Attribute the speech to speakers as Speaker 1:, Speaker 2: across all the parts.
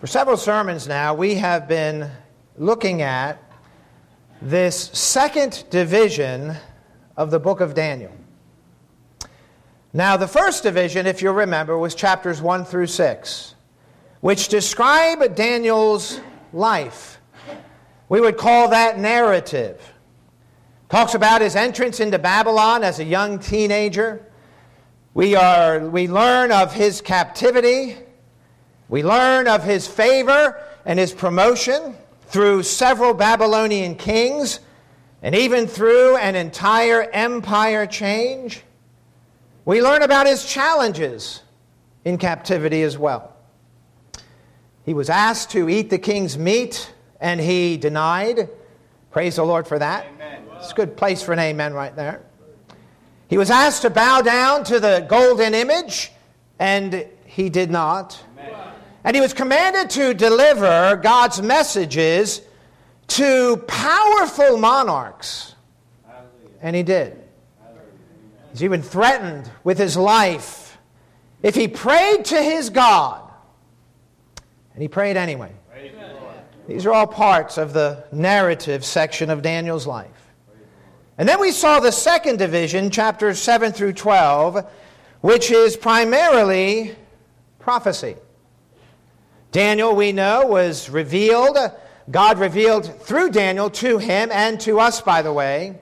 Speaker 1: For several sermons now, we have been looking at this second division of the book of Daniel. Now, the first division, if you'll remember, was chapters 1 through 6, which describe Daniel's life. We would call that narrative. Talks about his entrance into Babylon as a young teenager. We learn of his captivity. We learn of his favor and his promotion through several Babylonian kings and even through an entire empire change. We learn about his challenges in captivity as well. He was asked to eat the king's meat, and he denied. Praise the Lord for that. Amen. It's a good place for an amen right there. He was asked to bow down to the golden image, and he did not. Amen. And he was commanded to deliver God's messages to powerful monarchs. Hallelujah. And he did. Hallelujah. He's even threatened with his life if he prayed to his God. And he prayed anyway. These are all parts of the narrative section of Daniel's life. And then we saw the second division, chapters 7 through 12, which is primarily prophecy. Daniel, we know, was revealed. God revealed through Daniel to him and to us, by the way,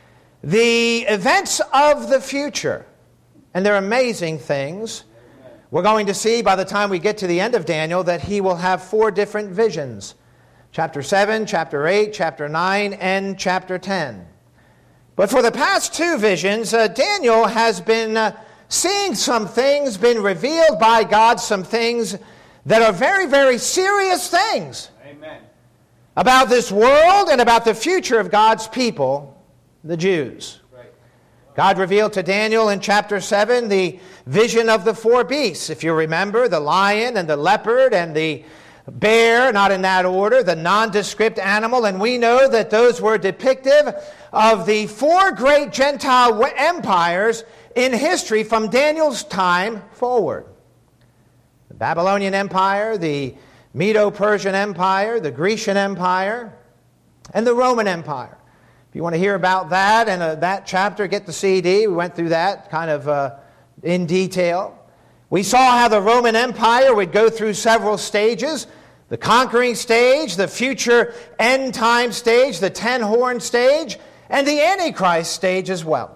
Speaker 1: the events of the future. And they're amazing things. We're going to see by the time we get to the end of Daniel that he will have 4 different visions. Chapter 7, chapter 8, chapter 9, and chapter 10. But for the past 2 visions, Daniel has been seeing some things, been revealed by God, some things that are very, very serious things. Amen. About this world and about the future of God's people, the Jews. Right. God revealed to Daniel in chapter 7 the vision of the 4 beasts. If you remember, the lion and the leopard and the bear, not in that order, the nondescript animal, and we know that those were depictive of the 4 great Gentile empires in history from Daniel's time forward. The Babylonian Empire, the Medo-Persian Empire, the Grecian Empire, and the Roman Empire. If you want to hear about that and that chapter, get the CD. We went through that kind of in detail. We saw how the Roman Empire would go through several stages. The conquering stage, the future end time stage, the 10-horn stage, and the Antichrist stage as well.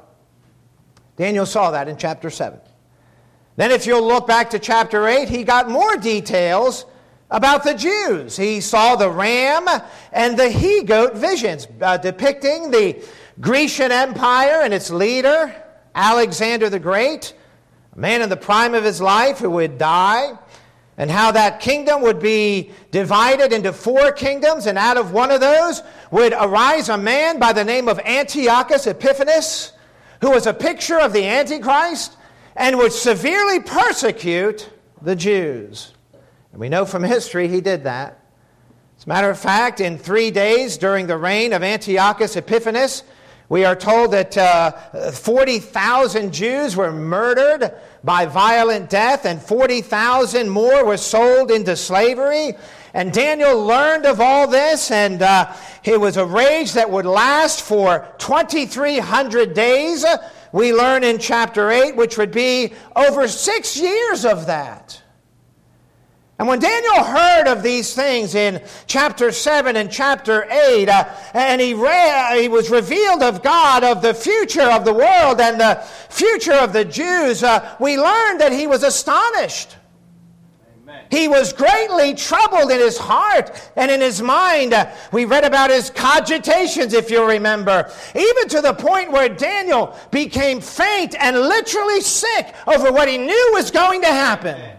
Speaker 1: Daniel saw that in chapter 7. Then if you'll look back to chapter 8, he got more details about the Jews. He saw the ram and the he-goat visions depicting the Grecian Empire and its leader, Alexander the Great, a man in the prime of his life who would die, and how that kingdom would be divided into 4 kingdoms, and out of one of those would arise a man by the name of Antiochus Epiphanes, who was a picture of the Antichrist, and would severely persecute the Jews. And we know from history he did that. As a matter of fact, in 3 days during the reign of Antiochus Epiphanes, we are told that 40,000 Jews were murdered by violent death, and 40,000 more were sold into slavery. And Daniel learned of all this, and it was a rage that would last for 2,300 days. We learn in chapter 8, which would be over 6 years of that. And when Daniel heard of these things in chapter 7 and chapter 8, and he was revealed of God of the future of the world and the future of the Jews, we learned that he was astonished. Amen. He was greatly troubled in his heart and in his mind. We read about his cogitations, if you remember, even to the point where Daniel became faint and literally sick over what he knew was going to happen. Amen.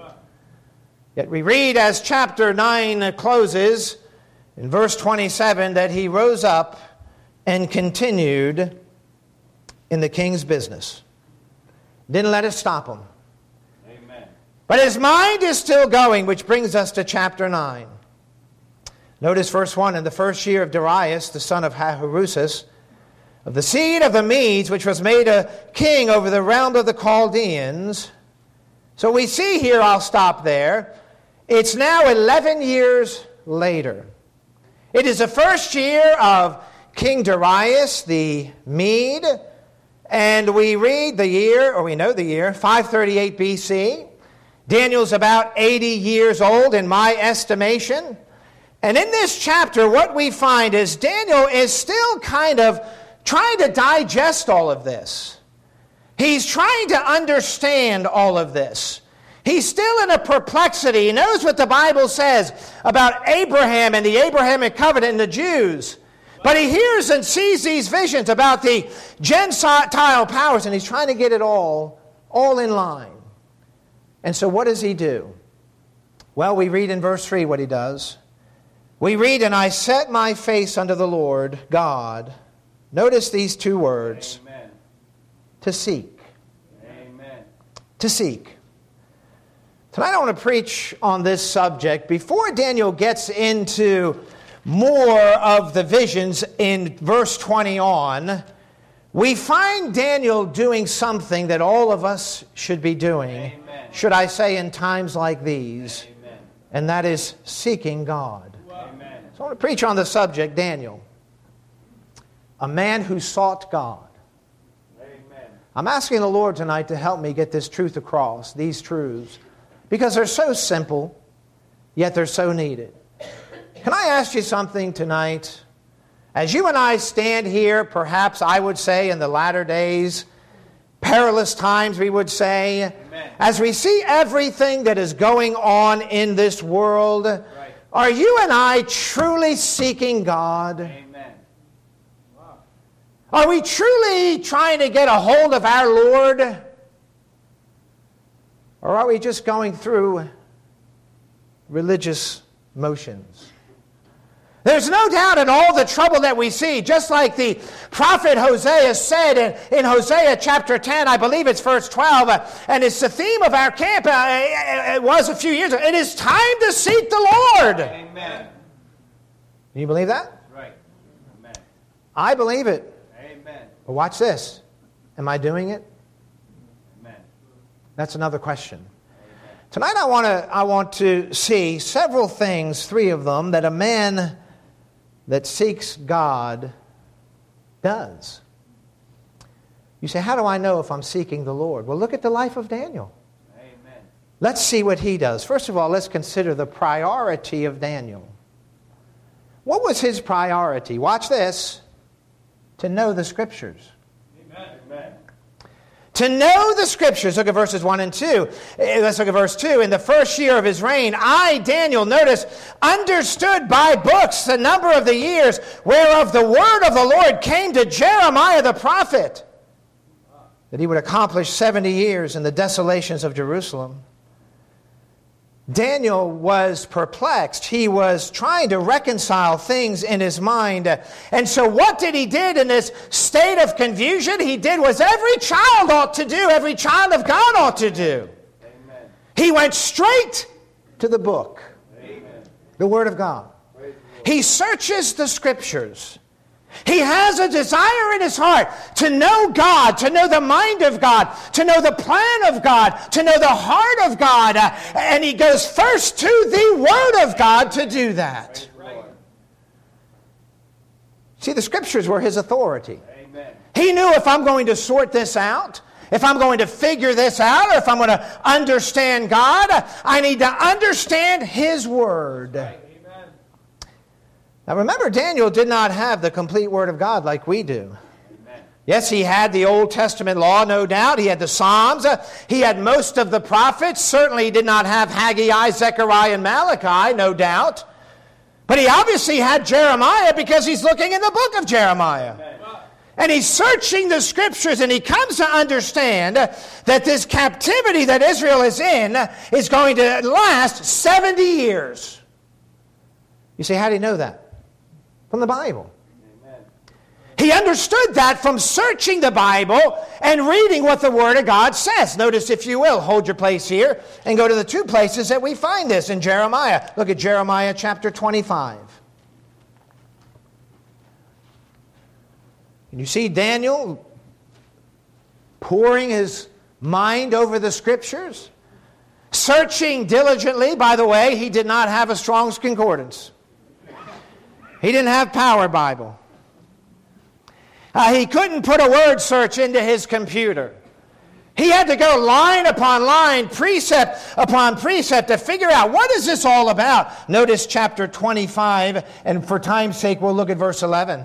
Speaker 1: Yet we read as chapter 9 closes, in verse 27, that he rose up and continued in the king's business. Didn't let it stop him. Amen. But his mind is still going, which brings us to chapter 9. Notice verse 1, in the first year of Darius, the son of Ahasuerus, of the seed of the Medes, which was made a king over the realm of the Chaldeans. So we see here, I'll stop there, It's now 11 years later. It is the first year of King Darius the Mede, and we read the year, or we know the year, 538 BC. Daniel's about 80 years old in my estimation. And in this chapter, what we find is Daniel is still kind of trying to digest all of this. He's trying to understand all of this. He's still in a perplexity. He knows what the Bible says about Abraham and the Abrahamic covenant and the Jews. But he hears and sees these visions about the Gentile powers, and he's trying to get it all in line. And so what does he do? Well, we read in verse 3 what he does. We read, "And I set my face unto the Lord God." Notice these two words.
Speaker 2: Amen.
Speaker 1: To seek.
Speaker 2: Amen.
Speaker 1: To seek. Tonight I want to preach on this subject. Before Daniel gets into more of the visions in verse 20 on, we find Daniel doing something that all of us should be doing,
Speaker 2: Amen.
Speaker 1: should I say, in times like these,
Speaker 2: Amen.
Speaker 1: and that is seeking God.
Speaker 2: Amen.
Speaker 1: So I want to preach on the subject, Daniel, a man who sought God.
Speaker 2: Amen.
Speaker 1: I'm asking the Lord tonight to help me get this truth across, these truths, because they're so simple, yet they're so needed. Can I ask you something tonight? As you and I stand here, perhaps I would say in the latter days, perilous times we would say,
Speaker 2: Amen.
Speaker 1: As we see everything that is going on in this world,
Speaker 2: Right.
Speaker 1: are you and I truly seeking God?
Speaker 2: Amen. Wow.
Speaker 1: Are we truly trying to get a hold of our Lord? Or are we just going through religious motions? There's no doubt in all the trouble that we see, just like the prophet Hosea said in Hosea chapter 10, I believe it's verse 12, and it's the theme of our camp, it was a few years ago. It is time to seek the Lord.
Speaker 2: Amen.
Speaker 1: Do you believe that?
Speaker 2: Right. Amen.
Speaker 1: I believe it.
Speaker 2: Amen.
Speaker 1: But watch this. Am I doing it?
Speaker 2: Amen.
Speaker 1: That's another question. Tonight I want to see several things, 3 of them, that a man that seeks God does. You say, how do I know if I'm seeking the Lord? Well, look at the life of Daniel.
Speaker 2: Amen.
Speaker 1: Let's see what he does. First of all, let's consider the priority of Daniel. What was his priority? Watch this. To know the Scriptures.
Speaker 2: Amen. Amen.
Speaker 1: To know the Scriptures. Look at verses 1 and 2. Let's look at verse 2. In the first year of his reign, I, Daniel, notice, understood by books the number of the years whereof the word of the Lord came to Jeremiah the prophet, that he would accomplish 70 years in the desolations of Jerusalem. Daniel was perplexed. He was trying to reconcile things in his mind. And so what did he did in this state of confusion? He did what every child ought to do, every child of God ought to do.
Speaker 2: Amen.
Speaker 1: He went straight to the book,
Speaker 2: Amen.
Speaker 1: the Word of God. He searches the Scriptures. He has a desire in his heart to know God, to know the mind of God, to know the plan of God, to know the heart of God. And he goes first to the Word of God to do that.
Speaker 2: Right.
Speaker 1: See, the Scriptures were his authority.
Speaker 2: Amen.
Speaker 1: He knew if I'm going to sort this out, if I'm going to figure this out, or if I'm going to understand God, I need to understand His Word.
Speaker 2: Right. Amen.
Speaker 1: Now remember, Daniel did not have the complete Word of God like we do.
Speaker 2: Amen.
Speaker 1: Yes, he had the Old Testament law, no doubt. He had the Psalms. He had most of the prophets. Certainly he did not have Haggai, Zechariah, and Malachi, no doubt. But he obviously had Jeremiah because he's looking in the book of Jeremiah.
Speaker 2: Amen.
Speaker 1: And he's searching the Scriptures, and he comes to understand that this captivity that Israel is in is going to last 70 years. You say, how do you know that? From the Bible.
Speaker 2: Amen.
Speaker 1: He understood that from searching the Bible and reading what the Word of God says. Notice, if you will, hold your place here and go to the 2 places that we find this in Jeremiah. Look at Jeremiah chapter 25. And you see Daniel pouring his mind over the Scriptures, searching diligently. By the way, he did not have a Strong's Concordance. He didn't have Power Bible. He couldn't put a word search into his computer. He had to go line upon line, precept upon precept to figure out what is this all about. Notice chapter 25, and for time's sake, we'll look at verse 11.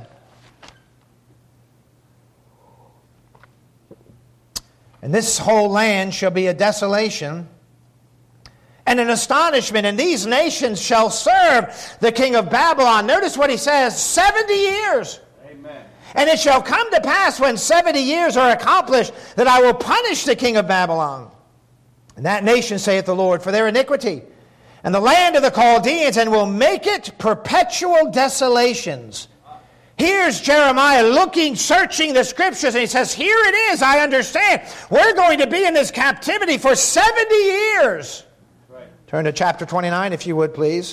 Speaker 1: And this whole land shall be a desolation and an astonishment, and these nations shall serve the king of Babylon. Notice what he says, 70 years.
Speaker 2: Amen.
Speaker 1: And it shall come to pass when 70 years are accomplished that I will punish the king of Babylon. And that nation, saith the Lord, for their iniquity, and the land of the Chaldeans, and will make it perpetual desolations. Here's Jeremiah looking, searching the scriptures, and he says, here it is, I understand. We're going to be in this captivity for 70 years.
Speaker 2: Right.
Speaker 1: Turn to chapter 29, if you would, please.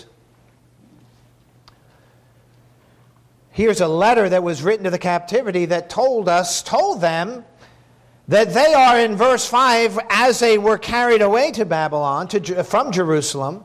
Speaker 1: Here's a letter that was written to the captivity that told them that they are in verse 5, as they were carried away to Babylon, from Jerusalem,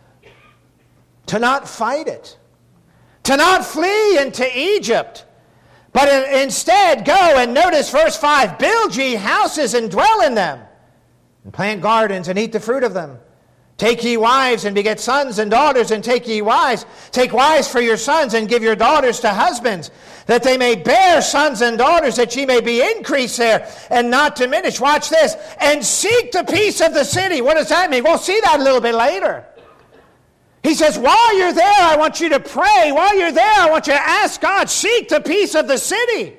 Speaker 1: to not fight it, to not flee into Egypt, but instead go, and notice verse 5, build ye houses and dwell in them, and plant gardens and eat the fruit of them. Take ye wives and beget sons and daughters, and take ye wives. Take wives for your sons, and give your daughters to husbands, that they may bear sons and daughters, that ye may be increased there and not diminished. Watch this. And seek the peace of the city. What does that mean? We'll see that a little bit later. He says, while you're there, I want you to pray. While you're there, I want you to ask God, seek the peace of the city.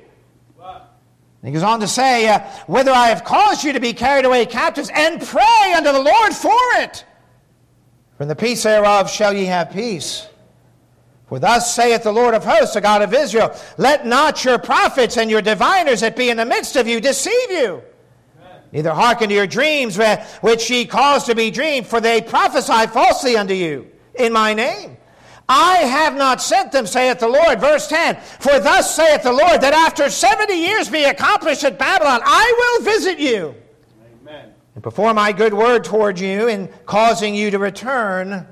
Speaker 1: He goes on to say, whether I have caused you to be carried away captives, and pray unto the Lord for it. For in the peace thereof shall ye have peace. For thus saith the Lord of hosts, the God of Israel, let not your prophets and your diviners that be in the midst of you deceive you. Amen. Neither hearken to your dreams which ye cause to be dreamed, for they prophesy falsely unto you in my name. I have not sent them, saith the Lord. Verse 10, for thus saith the Lord, that after 70 years be accomplished at Babylon, I will visit you.
Speaker 2: Amen.
Speaker 1: And perform my good word toward you in causing you to return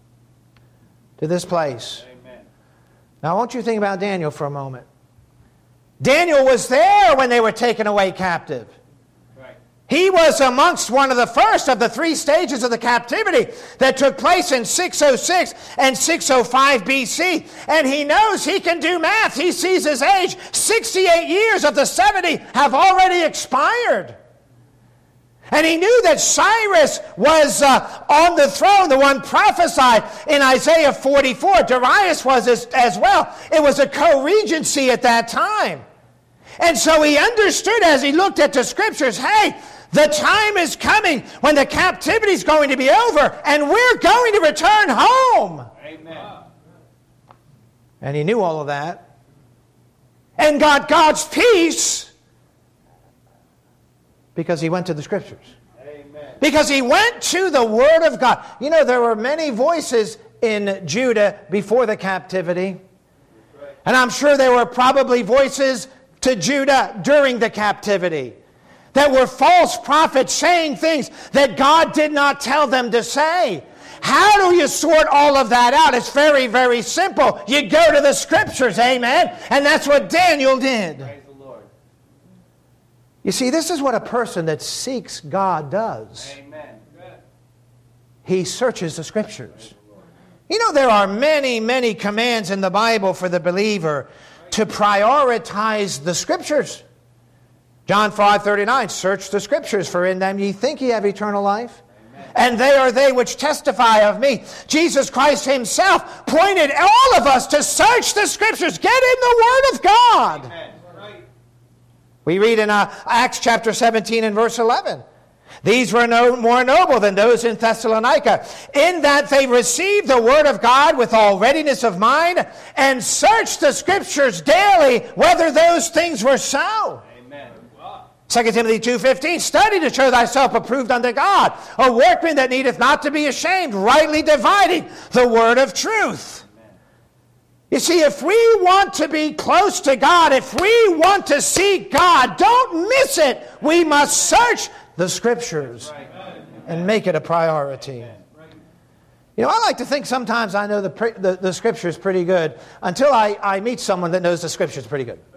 Speaker 1: to this place.
Speaker 2: Amen.
Speaker 1: Now I want you to think about Daniel for a moment. Daniel was there when they were taken away captive.
Speaker 2: Right.
Speaker 1: He was amongst one of the first of the three stages of the captivity that took place in 606 and 605 BC. And he knows, he can do math. He sees his age. 68 years of the 70 have already expired. And he knew that Cyrus was on the throne, the one prophesied in Isaiah 44. Darius was as well. It was a co-regency at that time. And so he understood as he looked at the scriptures, hey, the time is coming when the captivity is going to be over and we're going to return home.
Speaker 2: Amen.
Speaker 1: And he knew all of that. And got God's peace because he went to the scriptures.
Speaker 2: Amen.
Speaker 1: Because he went to the Word of God. You know, there were many voices in Judah before the captivity. And I'm sure there were probably voices to Judah during the captivity that were false prophets saying things that God did not tell them to say. How do you sort all of that out? It's very, very simple. You go to the scriptures, amen? And that's what Daniel did.
Speaker 2: Praise the Lord.
Speaker 1: You see, this is what a person that seeks God does.
Speaker 2: Amen.
Speaker 1: He searches the scriptures. You know, there are many, many commands in the Bible for the believer to prioritize the scriptures. John 5:39, search the scriptures, for in them ye think ye have eternal life. Amen. And they are they which testify of me. Jesus Christ himself pointed all of us to search the scriptures. Get in the Word of God.
Speaker 2: Amen.
Speaker 1: We read in Acts chapter 17 and verse 11. These were no more noble than those in Thessalonica, in that they received the word of God with all readiness of mind, and searched the scriptures daily whether those things were so.
Speaker 2: Amen.
Speaker 1: 2 Timothy 2:15, study to show thyself approved unto God, a workman that needeth not to be ashamed, rightly dividing the word of truth. You see, if we want to be close to God, if we want to seek God, don't miss it. We must search the scriptures.
Speaker 2: Right.
Speaker 1: and make it a priority. You know, I like to think sometimes I know the Scriptures pretty good until I meet someone that knows the Scriptures pretty good.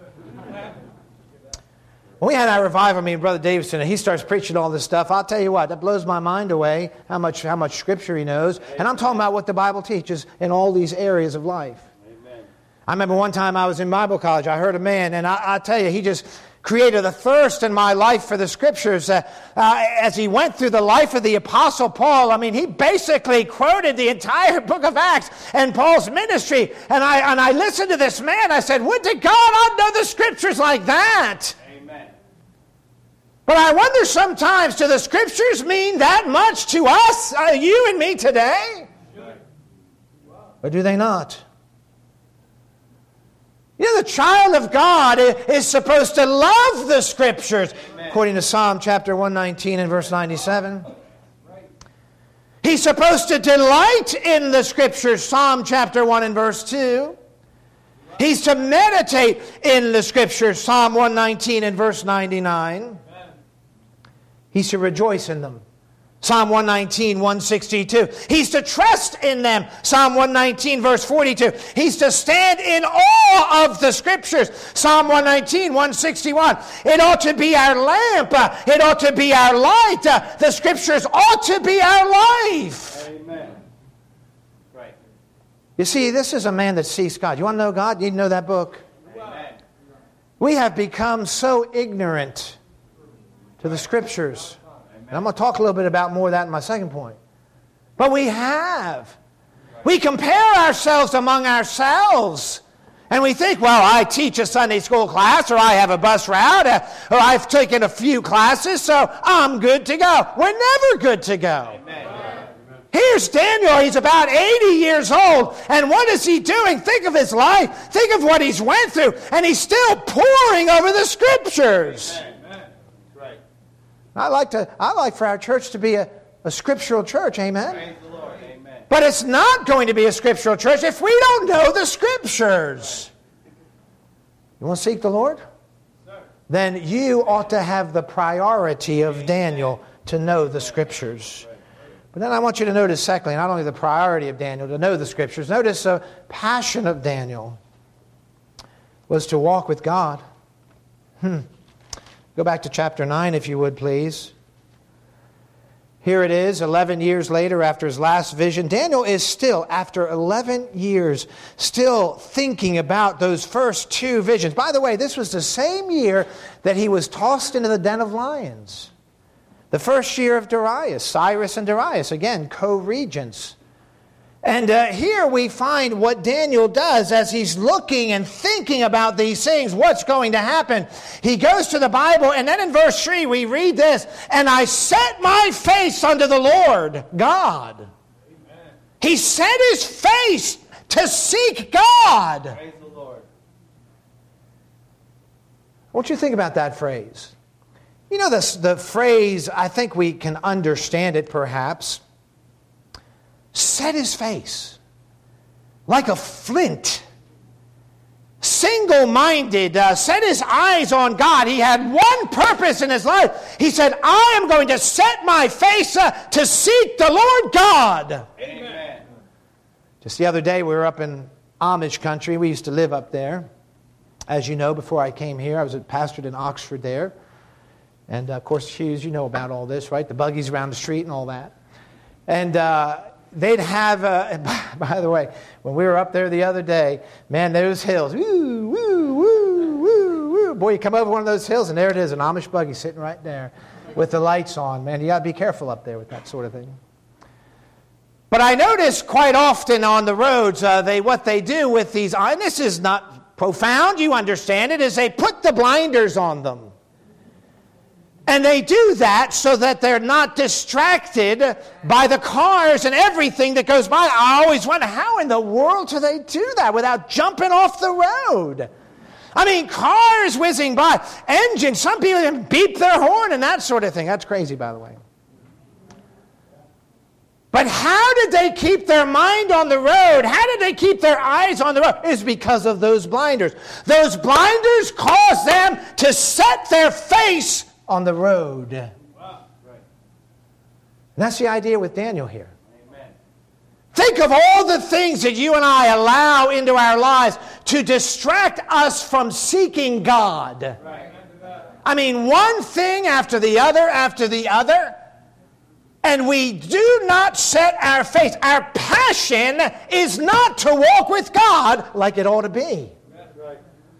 Speaker 1: When we had our revival meeting, Brother Davidson, and he starts preaching all this stuff, I'll tell you what, that blows my mind away, how much Scripture he knows. And I'm talking about what the Bible teaches in all these areas of life. Amen. I remember one time I was in Bible college, I heard a man, and I tell you, he just created a thirst in my life for the Scriptures. As he went through the life of the Apostle Paul, I mean, he basically quoted the entire book of Acts and Paul's ministry. And I listened to this man, I said, would to God I'd know the Scriptures like that. But I wonder sometimes, do the Scriptures mean that much to us, you and me today? Or do they not? You know, the child of God is supposed to love the Scriptures, according to Psalm chapter 119 and verse 97. He's supposed to delight in the Scriptures, Psalm chapter 1 and verse 2. He's to meditate in the Scriptures, Psalm 119 and verse 99. He's to rejoice in them. Psalm 119, 162. He's to trust in them. Psalm 119, verse 42. He's to stand in awe of the Scriptures. Psalm 119, 161. It ought to be our lamp. It ought to be our light. The Scriptures ought to be our life.
Speaker 2: Amen. Right.
Speaker 1: You see, this is a man that seeks God. You want to know God? You need to know that book.
Speaker 2: Amen.
Speaker 1: We have become so ignorant to the Scriptures. And I'm going to talk a little bit about more of that in my second point. But we have. We compare ourselves among ourselves. And we think, well, I teach a Sunday school class, or I have a bus route, or I've taken a few classes, so I'm good to go. We're never good to go.
Speaker 2: Amen.
Speaker 1: Here's Daniel. He's about 80 years old. And what is he doing? Think of his life. Think of what he's went through. And he's still poring over the Scriptures.
Speaker 2: Amen.
Speaker 1: I like for our church to be a scriptural church, amen?
Speaker 2: Praise the Lord, amen.
Speaker 1: But it's not going to be a scriptural church if we don't know the Scriptures. You want to seek the Lord?
Speaker 2: Sir.
Speaker 1: Then you ought to have the priority of Daniel to know the Scriptures. But then I want you to notice, secondly, not only the priority of Daniel to know the Scriptures, notice the passion of Daniel was to walk with God. Go back to chapter 9, if you would, please. Here it is, 11 years later after his last vision. Daniel is still, after 11 years, still thinking about those first two visions. By the way, this was the same year that he was tossed into the den of lions. The first year of Darius, Cyrus and Darius, again, co-regents. And here we find what Daniel does as he's looking and thinking about these things, what's going to happen. He goes to the Bible, and then in verse 3 we read this, and I set my face unto the Lord God. Amen. He set his face to seek God.
Speaker 2: Praise the Lord.
Speaker 1: I want you to think about that phrase. You know, the phrase, I think we can understand it perhaps. Set his face like a flint, single-minded, set his eyes on God. He had one purpose in his life. He said, I am going to set my face to seek the Lord God.
Speaker 2: Amen.
Speaker 1: Just the other day, we were up in Amish country. We used to live up there. As you know, before I came here, I was pastored in Oxford there. And, of course, Hughes, you know about all this, right? The buggies around the street and all that. And they'd have, by the way, when we were up there the other day, man, those hills, woo, woo, woo, woo, woo. Boy, you come over one of those hills, and there it is, an Amish buggy sitting right there with the lights on. Man, you got to be careful up there with that sort of thing. But I notice quite often on the roads, what they do with these, and this is not profound, you understand it, is they put the blinders on them. And they do that so that they're not distracted by the cars and everything that goes by. I always wonder, how in the world do they do that without jumping off the road? I mean, cars whizzing by, engines, some people even beep their horn and that sort of thing. That's crazy, by the way. But how did they keep their mind on the road? How did they keep their eyes on the road? It's because of those blinders. Those blinders cause them to set their face on the road.
Speaker 2: Wow. Right.
Speaker 1: And that's the idea with Daniel here.
Speaker 2: Amen.
Speaker 1: Think of all the things that you and I allow into our lives to distract us from seeking God.
Speaker 2: Right.
Speaker 1: I mean, one thing after the other, and we do not set our face. Our passion is not to walk with God like it ought to be.
Speaker 2: Right.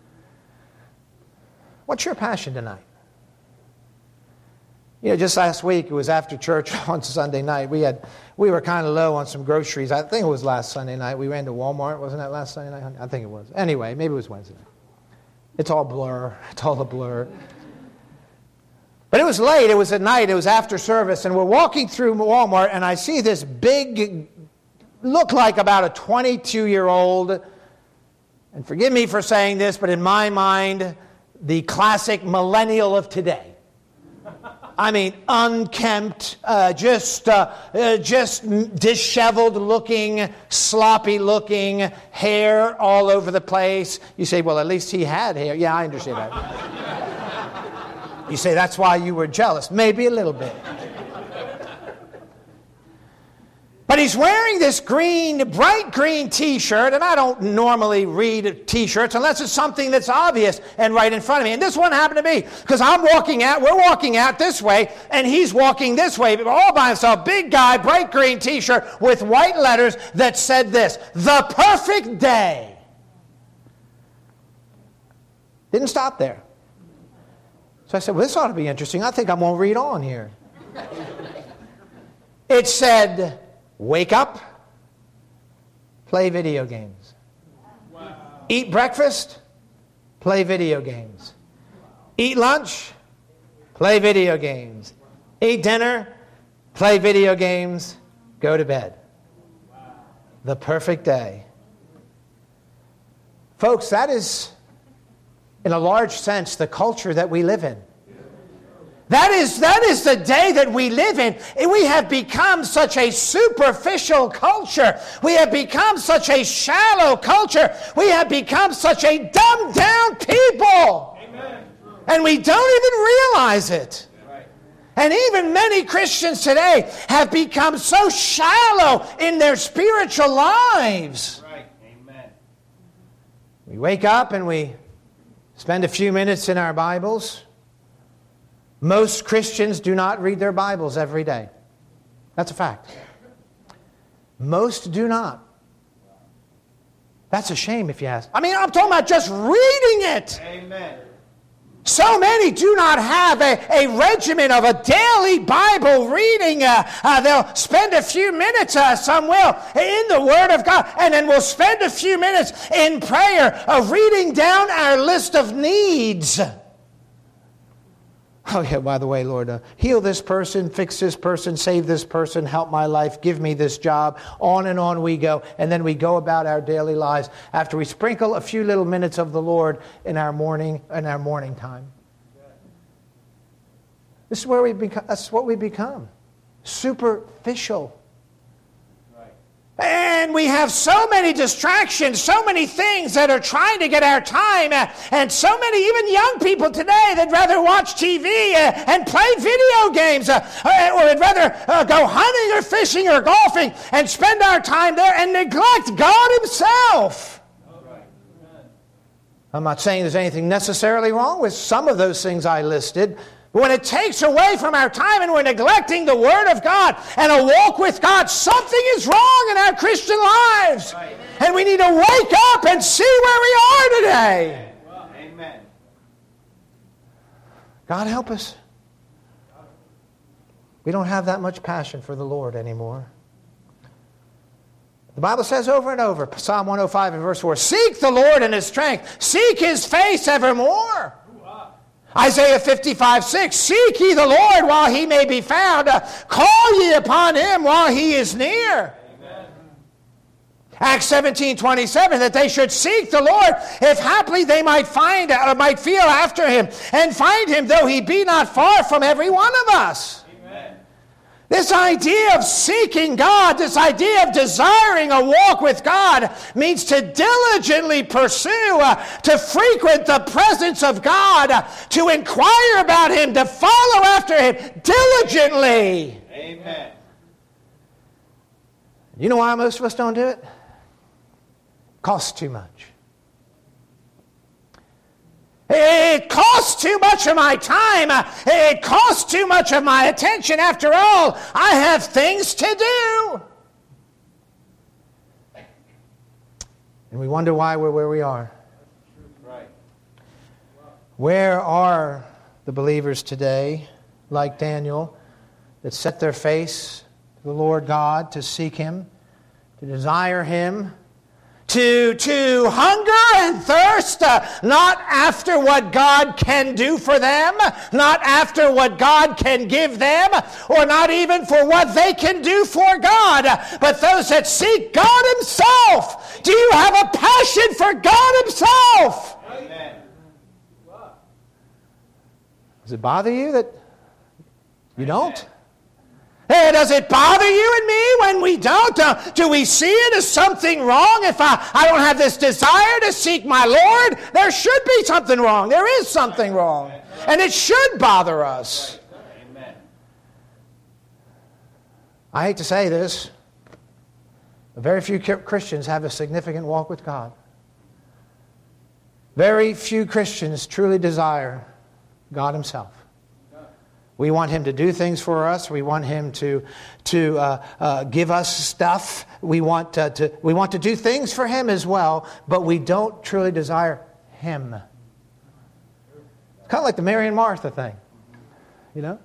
Speaker 1: What's your passion tonight? You know, just last week, it was after church on Sunday night. We were kind of low on some groceries. I think it was last Sunday night. We ran to Walmart. Wasn't that last Sunday night? I think it was. Anyway, maybe it was Wednesday night. It's all blur. It's all a blur. But it was late. It was at night. It was after service. And we're walking through Walmart, and I see this big, looked like about a 22-year-old, and forgive me for saying this, but in my mind, the classic millennial of today. I mean, unkempt, just disheveled looking, sloppy looking, hair all over the place. You say, well, at least he had hair. Yeah, I understand that. You say, that's why you were jealous. Maybe a little bit. But he's wearing this bright green T-shirt, and I don't normally read T-shirts unless it's something that's obvious and right in front of me. And this one happened to be, because we're walking out this way, and he's walking this way, all by himself. Big guy, bright green T-shirt with white letters that said this, "The Perfect Day." Didn't stop there. So I said, well, this ought to be interesting. I think I'm going to read on here. It said, wake up, play video games. Wow. Eat breakfast, play video games. Eat lunch, play video games. Eat dinner, play video games, go to bed. Wow. The perfect day. Folks, that is, in a large sense, the culture that we live in. That is the day that we live in. We have become such a superficial culture. We have become such a shallow culture. We have become such a dumbed down people. Amen. And we don't even realize it. Right. And even many Christians today have become so shallow in their spiritual lives. Right. Amen. We wake up and we spend a few minutes in our Bibles. Most Christians do not read their Bibles every day. That's a fact. Most do not. That's a shame if you ask. I mean, I'm talking about just reading it. Amen. So many do not have a regimen of a daily Bible reading. They'll spend a few minutes, some will, in the Word of God, and then we'll spend a few minutes in prayer of reading down our list of needs. Oh, yeah, by the way, Lord, heal this person, fix this person, save this person, help my life, give me this job. On and on we go. And then we go about our daily lives after we sprinkle a few little minutes of the Lord in our morning time. This is where we become. That's what we become. Superficial. And we have so many distractions, so many things that are trying to get our time, and so many even young people today that rather watch TV and play video games, or would rather go hunting or fishing or golfing and spend our time there and neglect God Himself. I'm not saying there's anything necessarily wrong with some of those things I listed. But when it takes away from our time and we're neglecting the Word of God and a walk with God, something is wrong in our Christian lives. Right. And we need to wake up and see where we are today. Amen. God help us. We don't have that much passion for the Lord anymore. The Bible says over and over, Psalm 105 and verse 4, seek the Lord in His strength. Seek His face evermore. Isaiah 55:6, seek ye the Lord while He may be found. Call ye upon Him while He is near. Amen. Acts 17:27, that they should seek the Lord, if haply they might feel after Him, and find Him, though He be not far from every one of us. This idea of seeking God, this idea of desiring a walk with God means to diligently pursue, to frequent the presence of God, to inquire about Him, to follow after Him diligently. Amen. You know why most of us don't do it? Costs too much. It costs too much of my time. It costs too much of my attention. After all, I have things to do. And we wonder why we're where we are.
Speaker 2: Right.
Speaker 1: Where are the believers today, like Daniel, that set their face to the Lord God to seek Him, to desire Him, to hunger and thirst, not after what God can do for them, not after what God can give them, or not even for what they can do for God, but those that seek God Himself. Do you have a passion for God Himself?
Speaker 2: Amen.
Speaker 1: Does it bother you that you don't? Hey, does it bother you and me when we don't? Do we see it as something wrong if I don't have this desire to seek my Lord? There should be something wrong. There is something wrong. And it should bother us.
Speaker 2: Amen.
Speaker 1: I hate to say this, but very few Christians have a significant walk with God. Very few Christians truly desire God Himself. We want Him to do things for us. We want Him to give us stuff. We want to do things for Him as well, but we don't truly desire Him. It's kind of like the Mary and Martha thing, you know?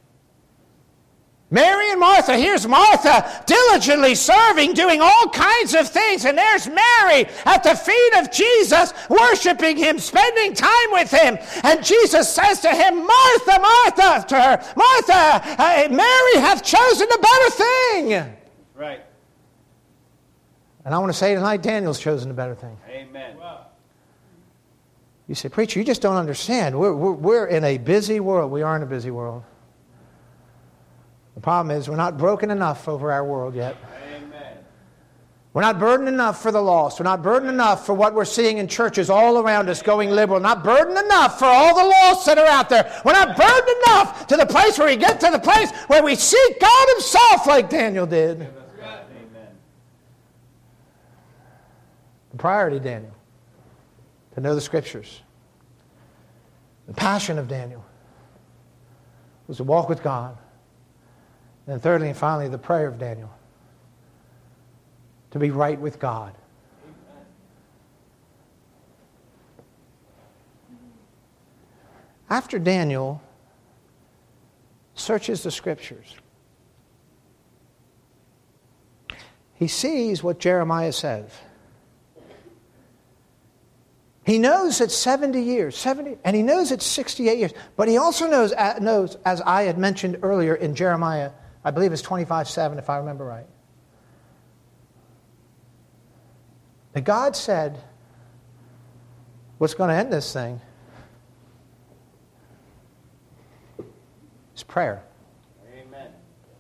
Speaker 1: Mary and Martha, here's Martha diligently serving, doing all kinds of things, and there's Mary at the feet of Jesus, worshiping Him, spending time with Him. And Jesus says to him, Martha, Martha, to her, Martha, Mary hath chosen a better thing.
Speaker 2: Right.
Speaker 1: And I want to say tonight, Daniel's chosen a better thing.
Speaker 2: Amen.
Speaker 1: You say, preacher, you just don't understand. We're in a busy world. We are in a busy world. The problem is we're not broken enough over our world yet.
Speaker 2: Amen.
Speaker 1: We're not burdened enough for the lost. We're not burdened enough for what we're seeing in churches all around us going liberal. Not burdened enough for all the lost that are out there. We're not burdened enough to the place where we get to the place where we seek God Himself like Daniel did.
Speaker 2: Amen.
Speaker 1: The priority, Daniel, to know the Scriptures. The passion of Daniel was to walk with God. And thirdly and finally, the prayer of Daniel, to be right with God. After Daniel searches the Scriptures, he sees what Jeremiah says. He knows it's 70 years, and he knows it's 68 years, but he also knows, as I had mentioned earlier in Jeremiah, I believe it's 25:7 if I remember right, that God said, what's going to end this thing is prayer.
Speaker 2: Amen.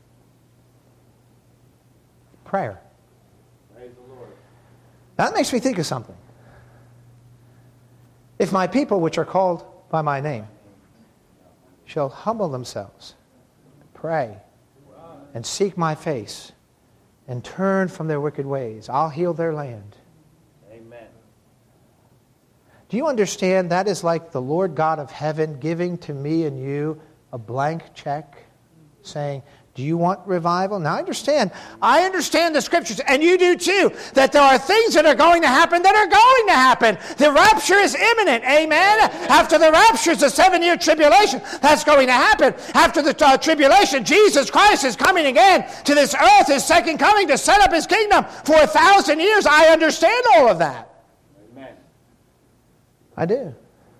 Speaker 1: Prayer.
Speaker 2: Praise the Lord.
Speaker 1: That makes me think of something. If my people, which are called by my name, shall humble themselves, pray, and seek my face, and turn from their wicked ways, I'll heal their land.
Speaker 2: Amen.
Speaker 1: Do you understand that is like the Lord God of heaven giving to me and you a blank check, saying, do you want revival? Now I understand the Scriptures, and you do too, that there are things that are going to happen that are going to happen. The rapture is imminent, amen? After the rapture is a 7-year tribulation. That's going to happen. After the tribulation, Jesus Christ is coming again to this earth, His second coming, to set up His kingdom for 1,000 years. I understand all of that.
Speaker 2: Amen.
Speaker 1: I do.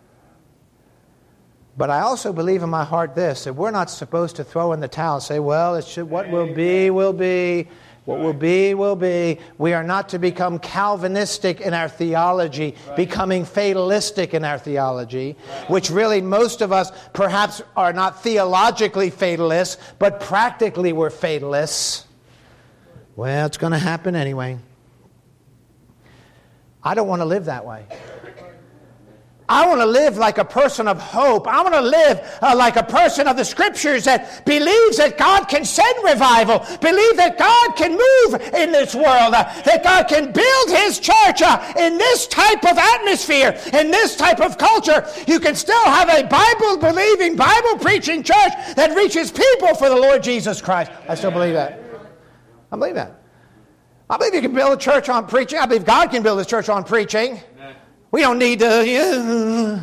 Speaker 1: But I also believe in my heart this, that we're not supposed to throw in the towel and say, well, what will be, will be. What will be, will be. We are not to become Calvinistic in our theology, becoming fatalistic in our theology, which really most of us perhaps are not theologically fatalists, but practically we're fatalists. Well, it's going to happen anyway. I don't want to live that way. I want to live like a person of hope. I want to live like a person of the Scriptures that believes that God can send revival, believe that God can move in this world, that God can build His church in this type of atmosphere, in this type of culture. You can still have a Bible-believing, Bible-preaching church that reaches people for the Lord Jesus Christ. I still believe that. I believe that. I believe you can build a church on preaching. I believe God can build His church on preaching. We don't need to...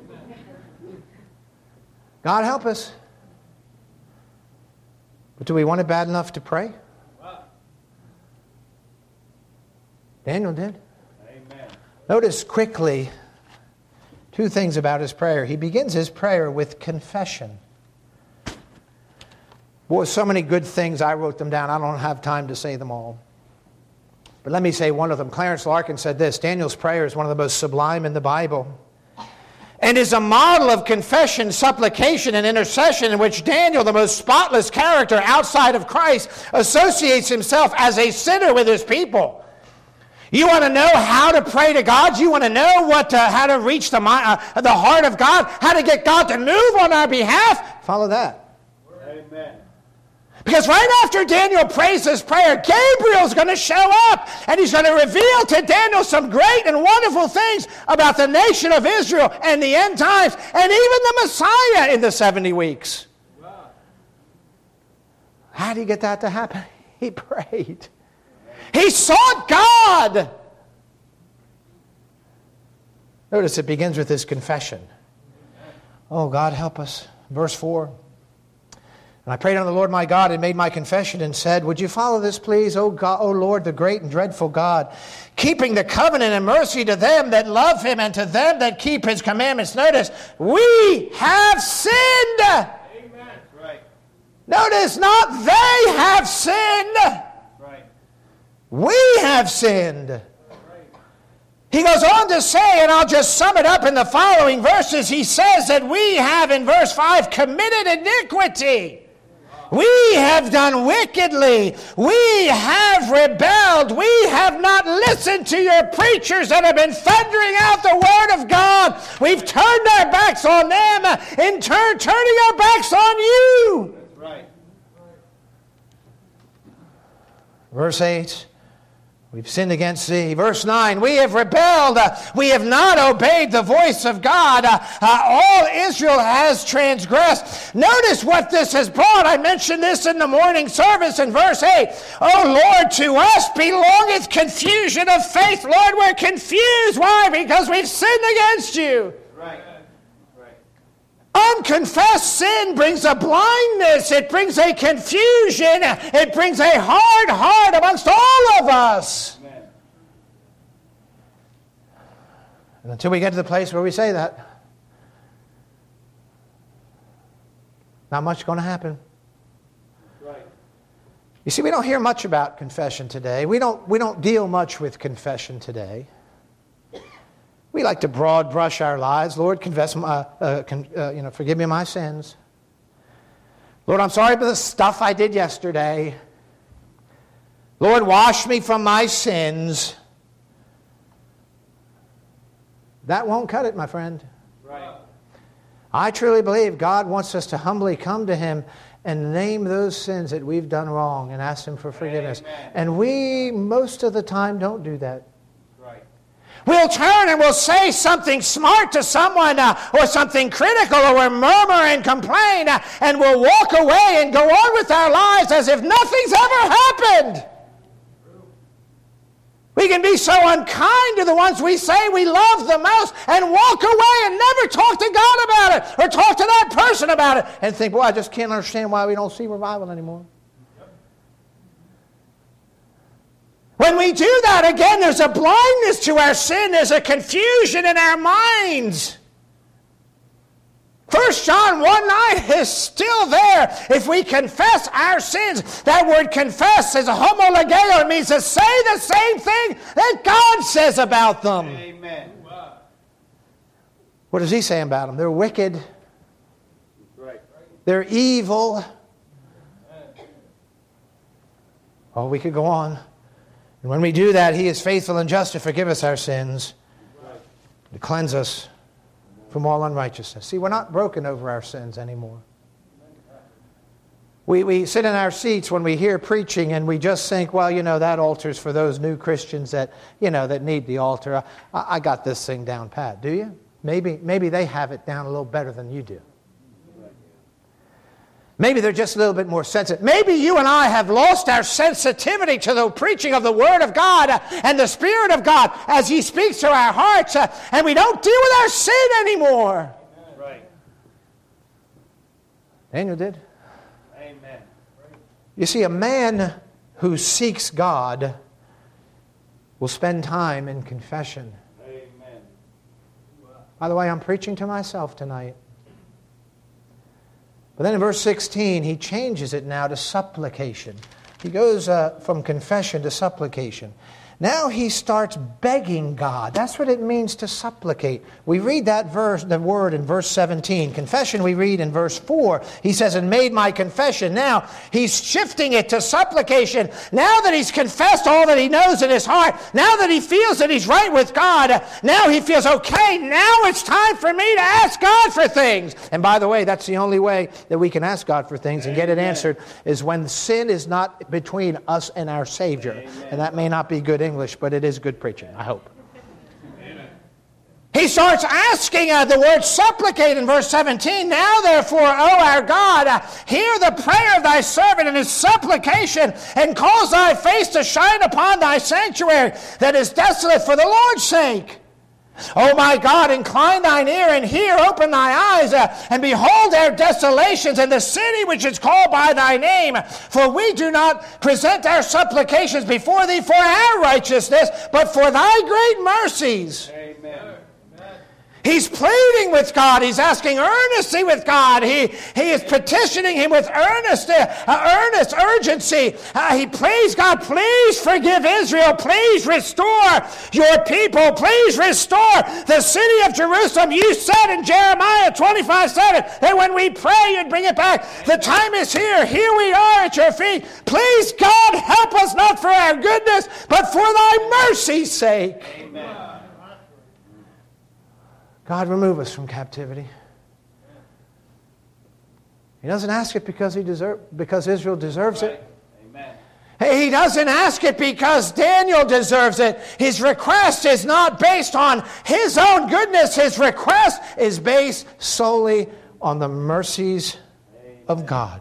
Speaker 1: God help us. But do we want it bad enough to pray? Daniel did.
Speaker 2: Amen.
Speaker 1: Notice quickly two things about his prayer. He begins his prayer with confession. Boy, so many good things. I wrote them down. I don't have time to say them all. But let me say one of them. Clarence Larkin said this: Daniel's prayer is one of the most sublime in the Bible and is a model of confession, supplication, and intercession in which Daniel, the most spotless character outside of Christ, associates himself as a sinner with his people. You want to know how to pray to God? You want to know how to reach the heart of God? How to get God to move on our behalf? Follow that.
Speaker 2: Amen.
Speaker 1: Because right after Daniel prays this prayer, Gabriel's going to show up and he's going to reveal to Daniel some great and wonderful things about the nation of Israel and the end times and even the Messiah in the 70 weeks. Wow. How did he get that to happen? He prayed. He sought God. Notice it begins with his confession. Oh, God, help us. Verse 4. And I prayed unto the Lord my God and made my confession and said, would you follow this, please, O God, O Lord, the great and dreadful God, keeping the covenant and mercy to them that love him and to them that keep his commandments. Notice, we have sinned.
Speaker 2: Amen. Right.
Speaker 1: Notice, not they have sinned.
Speaker 2: Right.
Speaker 1: We have sinned. He goes on to say, and I'll just sum it up in the following verses, he says that we have, in verse 5, committed iniquity. We have done wickedly. We have rebelled. We have not listened to your preachers that have been thundering out the word of God. We've turned our backs on them, in turn turning our backs on you.
Speaker 2: That's right.
Speaker 1: Verse 8. We've sinned against thee. Verse 9, we have rebelled. We have not obeyed the voice of God. All Israel has transgressed. Notice what this has brought. I mentioned this in the morning service in verse 8. Oh Lord, to us belongeth confusion of faith. Lord, we're confused. Why? Because we've sinned against you.
Speaker 2: Right.
Speaker 1: Unconfessed sin brings a blindness. It brings a confusion. It brings a hard heart amongst all of us.
Speaker 2: Amen.
Speaker 1: And until we get to the place where we say that, not much is going to happen.
Speaker 2: Right.
Speaker 1: You see, we don't hear much about confession today. We don't deal much with confession today. We like to broad brush our lives. Lord, forgive me my sins. Lord, I'm sorry for the stuff I did yesterday. Lord, wash me from my sins. That won't cut it, my friend.
Speaker 2: Right.
Speaker 1: I truly believe God wants us to humbly come to Him and name those sins that we've done wrong and ask Him for forgiveness.
Speaker 2: Amen.
Speaker 1: And we, most of the time, don't do that.
Speaker 2: Right.
Speaker 1: We'll turn and we'll say something smart to someone or something critical, or we'll murmur and complain and we'll walk away and go on with our lives as if nothing's ever happened. We can be so unkind to the ones we say we love the most and walk away and never talk to God about it or talk to that person about it and think, well, I just can't understand why we don't see revival anymore. When we do that, again, there's a blindness to our sin. There's a confusion in our minds. 1 John 1:9 is still there. If we confess our sins, that word confess is a homologeo. It means to say the same thing that God says about them.
Speaker 2: Amen.
Speaker 1: What does He say about them? They're wicked.
Speaker 2: Right.
Speaker 1: They're evil. Oh, we could go on. And when we do that, He is faithful and just to forgive us our sins, to cleanse us from all unrighteousness. See, we're not broken over our sins anymore. We sit in our seats when we hear preaching and we just think, well, that altar's for those new Christians that need the altar. I got this thing down pat. Do you? Maybe they have it down a little better than you do. Maybe they're just a little bit more sensitive. Maybe you and I have lost our sensitivity to the preaching of the Word of God and the Spirit of God as He speaks to our hearts, and we don't deal with our sin anymore.
Speaker 2: Right.
Speaker 1: Daniel did.
Speaker 2: Amen.
Speaker 1: You see, a man who seeks God will spend time in confession.
Speaker 2: Amen.
Speaker 1: By the way, I'm preaching to myself tonight. But then in verse 16, he changes it now to supplication. He goes from confession to supplication. Now he starts begging God. That's what it means to supplicate. We read the word in verse 17. Confession we read in verse 4. He says, and made my confession. Now he's shifting it to supplication. Now that he's confessed all that he knows in his heart, now that he feels that he's right with God, now he feels, okay, now it's time for me to ask God for things. And by the way, that's the only way that we can ask God for things and get it answered, is when sin is not between us and our Savior. Amen. And that may not be good English, but it is good preaching, I hope. Amen. He starts asking the word supplicate in verse 17. Now therefore, O our God, hear the prayer of thy servant and his supplication, and cause thy face to shine upon thy sanctuary that is desolate for the Lord's sake. O my God, incline thine ear and hear, open thy eyes, and behold our desolations and the city which is called by thy name. For we do not present our supplications before thee for our righteousness, but for thy great mercies.
Speaker 2: Amen.
Speaker 1: He's pleading with God. He's asking earnestly with God. He is petitioning Him with earnest urgency. He pleads, God, please forgive Israel. Please restore your people. Please restore the city of Jerusalem. You said in Jeremiah 25:7 that when we pray, you'd bring it back. The time is here. Here we are at your feet. Please, God, help us not for our goodness, but for thy mercy's sake.
Speaker 2: Amen.
Speaker 1: God, remove us from captivity. He doesn't ask it because Israel deserves it.
Speaker 2: Amen.
Speaker 1: He doesn't ask it because Daniel deserves it. His request is not based on his own goodness. His request is based solely on the mercies of God.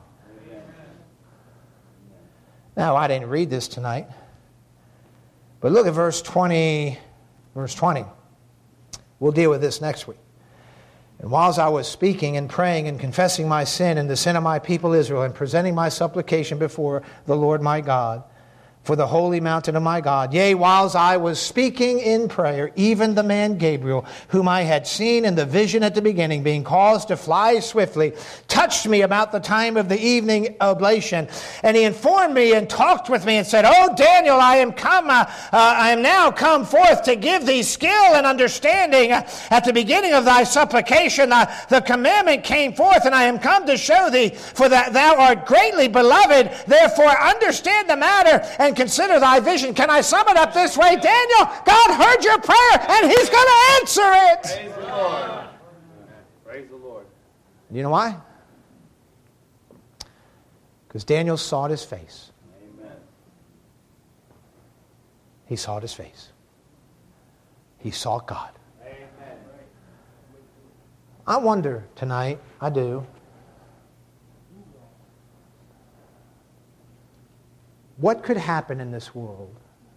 Speaker 1: Now, I didn't read this tonight, but look at verse 20. Verse 20. We'll deal with this next week. And whilst I was speaking and praying and confessing my sin and the sin of my people Israel and presenting my supplication before the Lord my God, for the holy mountain of my God. Yea, whilst I was speaking in prayer, even the man Gabriel, whom I had seen in the vision at the beginning, being caused to fly swiftly, touched me about the time of the evening oblation. And he informed me and talked with me and said, O Daniel, I am now come forth to give thee skill and understanding. At the beginning of thy supplication, the commandment came forth, and I am come to show thee, for that thou art greatly beloved. Therefore understand the matter and consider thy vision. Can I sum it up this way? Daniel, God heard your prayer and He's going to answer it.
Speaker 2: Praise the Lord. Praise the Lord.
Speaker 1: You know why? Because Daniel sought His face.
Speaker 2: Amen.
Speaker 1: He sought His face. He sought God.
Speaker 2: Amen.
Speaker 1: I wonder tonight, I do, what could happen in this world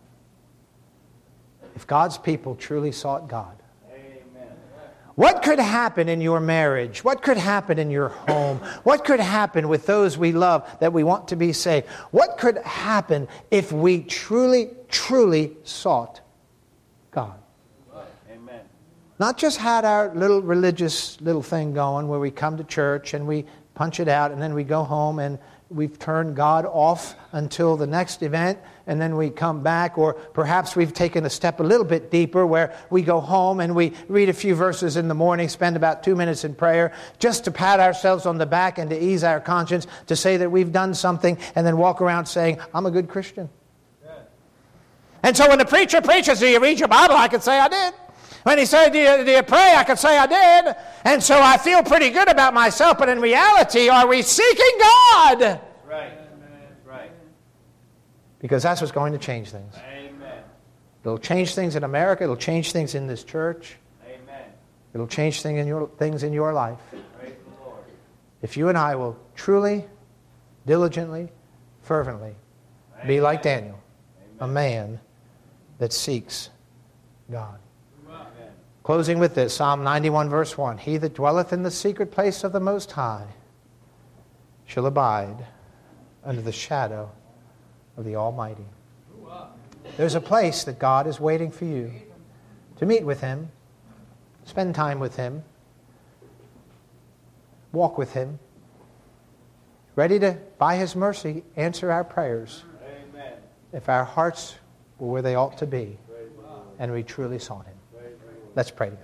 Speaker 1: if God's people truly sought God?
Speaker 2: Amen.
Speaker 1: What could happen in your marriage? What could happen in your home? What could happen with those we love that we want to be saved? What could happen if we truly, truly sought God?
Speaker 2: Amen.
Speaker 1: Not just had our little religious little thing going where we come to church and we punch it out and then we go home and we've turned God off until the next event, and then we come back, or perhaps we've taken a step a little bit deeper where we go home and we read a few verses in the morning, spend about 2 minutes in prayer just to pat ourselves on the back and to ease our conscience, to say that we've done something, and then walk around saying, I'm a good Christian. Yeah. And so when the preacher preaches, do you read your Bible? I can say I did. When he said, do you pray? I could say I did. And so I feel pretty good about myself. But in reality, are we seeking God?
Speaker 2: That's right. That's right.
Speaker 1: Because that's what's going to change things.
Speaker 2: Amen.
Speaker 1: It'll change things in America. It'll change things in this church.
Speaker 2: Amen.
Speaker 1: It'll change things in your life.
Speaker 2: Praise the Lord.
Speaker 1: If you and I will truly, diligently, fervently be like Daniel, a man that seeks God.
Speaker 2: Amen.
Speaker 1: Closing with this, Psalm 91 verse 1. He that dwelleth in the secret place of the Most High shall abide under the shadow of the Almighty. There's a place that God is waiting for you to meet with Him, spend time with Him, walk with Him, ready to, by His mercy, answer our prayers
Speaker 2: Amen.
Speaker 1: if our hearts were where they ought to be and we truly sought Him. Let's pray together.